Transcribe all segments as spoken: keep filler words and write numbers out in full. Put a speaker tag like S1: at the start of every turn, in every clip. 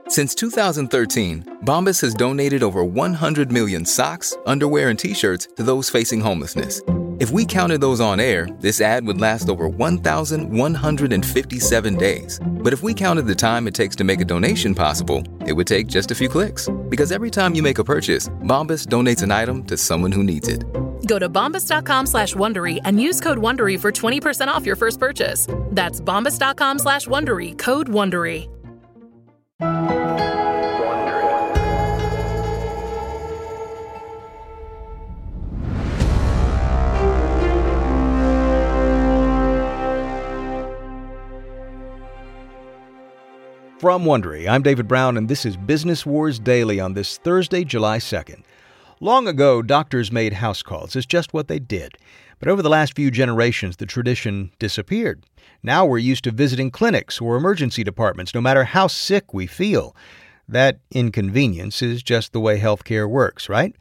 S1: Since two thousand thirteen, Bombas has donated over one hundred million socks, underwear, and T-shirts to those facing homelessness. If we counted those on air, this ad would last over one thousand one hundred fifty-seven days. But if we counted the time it takes to make a donation possible, it would take just a few clicks. Because every time you make a purchase, Bombas donates an item to someone who needs it.
S2: Go to bombas.com slash Wondery and use code Wondery for twenty percent off your first purchase. That's bombas.com slash Wondery, code Wondery.
S3: From Wondery, I'm David Brown, and this is Business Wars Daily on this Thursday, July second. Long ago, doctors made house calls. It's just what they did. But over the last few generations, the tradition disappeared. Now we're used to visiting clinics or emergency departments, no matter how sick we feel. That inconvenience is just the way healthcare works, right?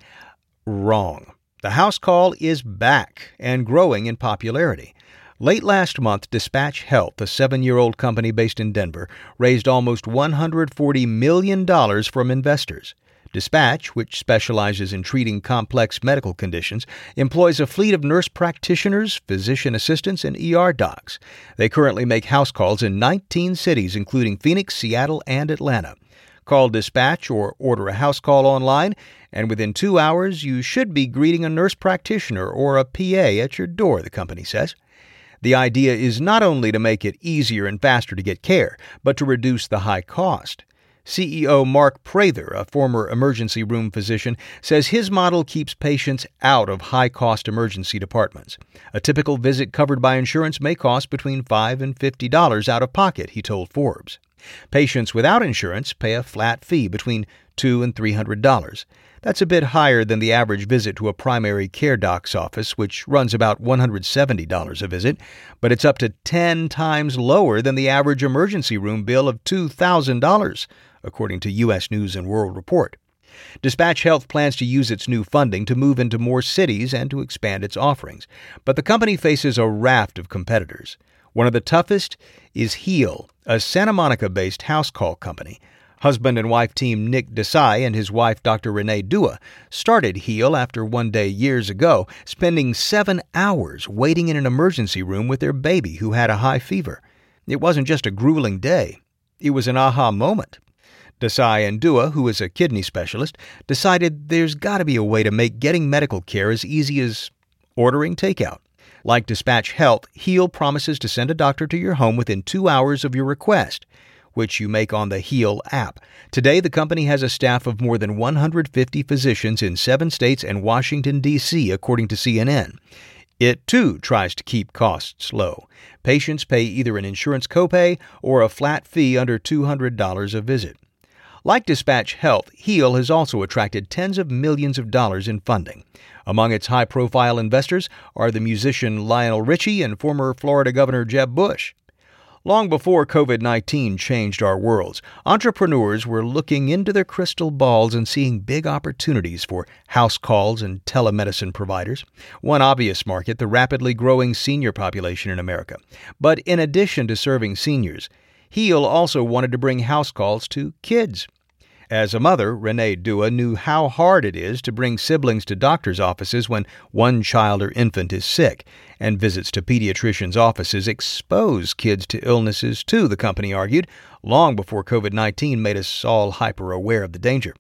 S3: Wrong. The house call is back and growing in popularity. Late last month, Dispatch Health, a seven-year-old company based in Denver, raised almost one hundred forty million dollars from investors. Dispatch, which specializes in treating complex medical conditions, employs a fleet of nurse practitioners, physician assistants, and E R docs. They currently make house calls in nineteen cities, including Phoenix, Seattle, and Atlanta. Call Dispatch or order a house call online, and within two hours, you should be greeting a nurse practitioner or a P A at your door, the company says. The idea is not only to make it easier and faster to get care, but to reduce the high cost. C E O Mark Prather, a former emergency room physician, says his model keeps patients out of high-cost emergency departments. A typical visit covered by insurance may cost between five dollars and fifty dollars out of pocket, he told Forbes. Patients without insurance pay a flat fee between two hundred dollars and three hundred dollars. That's a bit higher than the average visit to a primary care doc's office, which runs about one hundred seventy dollars a visit, but it's up to ten times lower than the average emergency room bill of two thousand dollars, according to U S News and World Report. Dispatch Health plans to use its new funding to move into more cities and to expand its offerings, but the company faces a raft of competitors. One of the toughest is Heal, a Santa Monica-based house call company. Husband and wife team Nick Desai and his wife Doctor Renee Dua started Heal after one day years ago, spending seven hours waiting in an emergency room with their baby who had a high fever. It wasn't just a grueling day. It was an aha moment. Desai and Dua, who is a kidney specialist, decided there's got to be a way to make getting medical care as easy as ordering takeout. Like Dispatch Health, Heal promises to send a doctor to your home within two hours of your request, which you make on the Heal app. Today, the company has a staff of more than one hundred fifty physicians in seven states and Washington, D C, according to C N N. It, too, tries to keep costs low. Patients pay either an insurance copay or a flat fee under two hundred dollars a visit. Like Dispatch Health, Heal has also attracted tens of millions of dollars in funding. Among its high-profile investors are the musician Lionel Richie and former Florida Governor Jeb Bush. Long before covid nineteen changed our worlds, entrepreneurs were looking into their crystal balls and seeing big opportunities for house calls and telemedicine providers. One obvious market, the rapidly growing senior population in America. But in addition to serving seniors, Heal also wanted to bring house calls to kids. As a mother, Renee Dua knew how hard it is to bring siblings to doctors' offices when one child or infant is sick, and visits to pediatricians' offices expose kids to illnesses too, the company argued, long before covid nineteen made us all hyper-aware of the danger.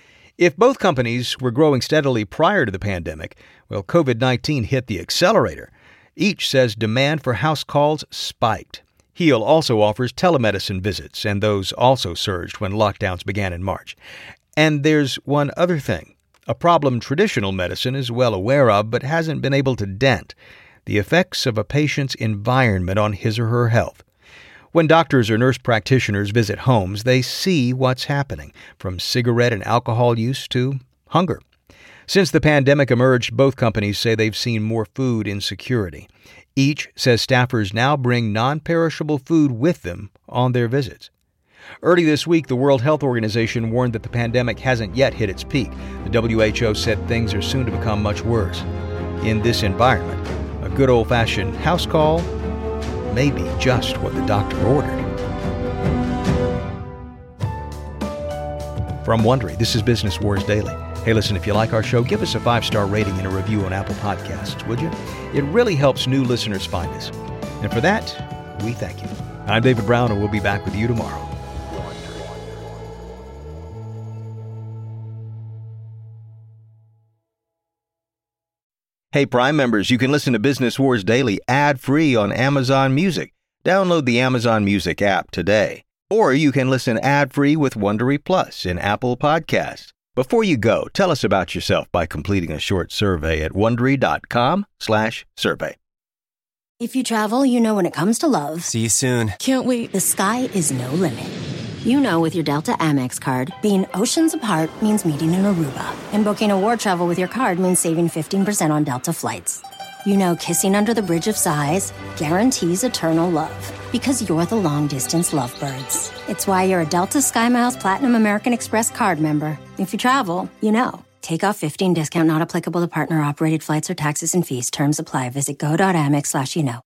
S3: If both companies were growing steadily prior to the pandemic, well, covid nineteen hit the accelerator. Each says demand for house calls spiked. Heal also offers telemedicine visits, and those also surged when lockdowns began in March. And there's one other thing, a problem traditional medicine is well aware of but hasn't been able to dent: the effects of a patient's environment on his or her health. When doctors or nurse practitioners visit homes, they see what's happening, from cigarette and alcohol use to hunger. Since the pandemic emerged, both companies say they've seen more food insecurity. Each says staffers now bring non-perishable food with them on their visits. Early this week, the World Health Organization warned that the pandemic hasn't yet hit its peak. The W H O said things are soon to become much worse. In this environment, a good old-fashioned house call may be just what the doctor ordered. From Wondery, this is Business Wars Daily. Hey, listen, if you like our show, give us a five-star rating and a review on Apple Podcasts, would you? It really helps new listeners find us. And for that, we thank you. I'm David Brown, and we'll be back with you tomorrow. Hey, Prime members, you can listen to Business Wars Daily ad-free on Amazon Music. Download the Amazon Music app today. Or you can listen ad-free with Wondery Plus in Apple Podcasts. Before you go, tell us about yourself by completing a short survey at Wondery.com slash survey.
S4: If you travel, you know when it comes to love.
S5: See you soon.
S4: Can't wait. The sky is no limit. You know with your Delta Amex card, being oceans apart means meeting in Aruba. And booking a war travel with your card means saving fifteen percent on Delta flights. You know kissing under the Bridge of Sighs guarantees eternal love. Because you're the long-distance lovebirds. It's why you're a Delta SkyMiles Platinum American Express card member. If you travel, you know. Take off fifteen discount not applicable to partner-operated flights or taxes and fees. Terms apply. Visit go.amex slash you know.